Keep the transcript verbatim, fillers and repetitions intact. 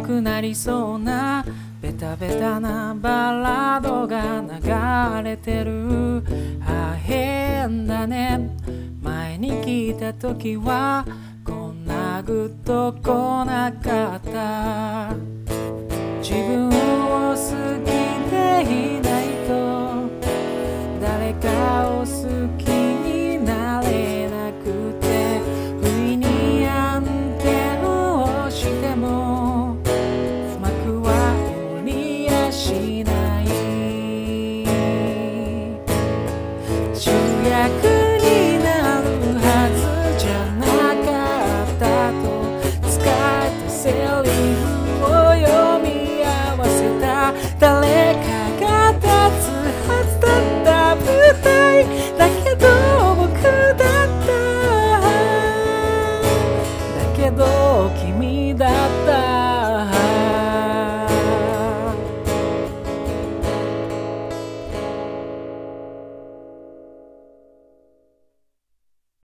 くなりそうなベタベタなバラードが流れてる。あ、変だね、前に聞いた時はこんなグッとこなかった。自分を好きでいないと誰かを好きになれなくて、不意にアンテナをしてもうまくは降りやしない。主役になるはずじゃなかったと使えたセリフを読み合わせた。誰かが立つはずだった舞台だけど僕だった。だけど君だった。